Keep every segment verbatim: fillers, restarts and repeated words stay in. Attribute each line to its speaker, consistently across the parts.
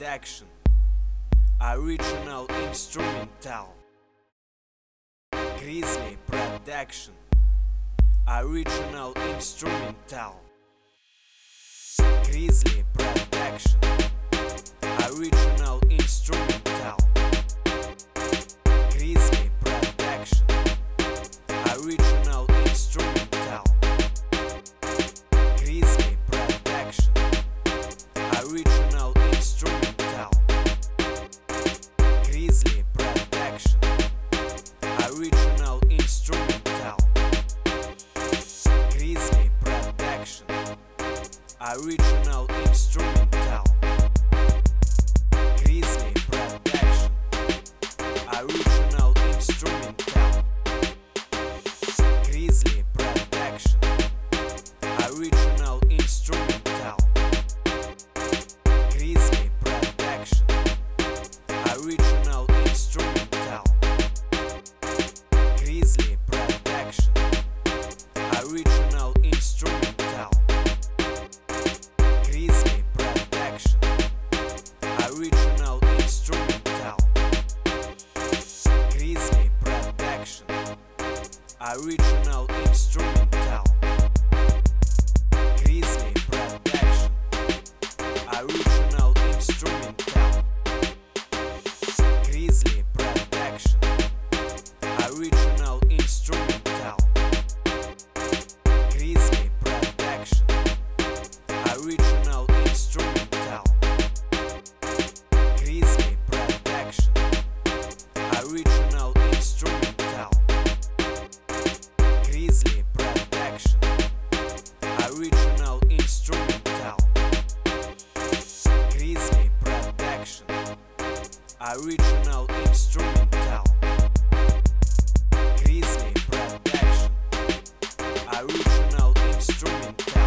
Speaker 1: Production. Original instrumental. Grizzly Production. Original instrumental. Grizzly Production. Original instrumental. Grizzly Production. Original instrumental. Grizzly Production. Original instrumental. Grizzly Production. Original instrumental. Grizzly Production. Original instrumental. Grizzly Production. Original instrumental. Grizzly Production. Original instrumental. Grizzly Production. Original instrumental. Grizzly Production. Original instrumental. Grizzly Production. Original instrumental. Grizzly Production. Original instrumental. Grizzly Production. Original instrumental. Grizzly Production. Original instrumental. Grizzly Production. Original instrumental. Grizzly Production. Original instrumental. Grizzly Production. Original instrumental. Grizzly Production. Original instrumental. Grizzly Production. Original instrumental.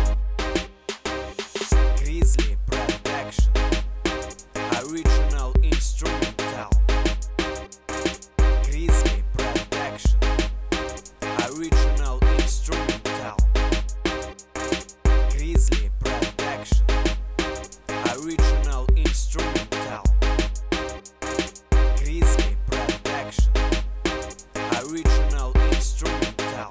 Speaker 1: Grizzly Production. Original instrumental. Grizzly Production. Original instrumental. Grizzly Production. Original instrumental. Grizzly Production. Original instrumental.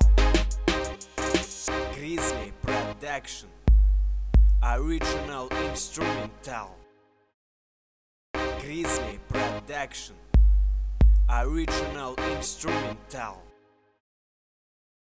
Speaker 1: Grizzly Production. Original instrumental. Grizzly Production. Original instrumental.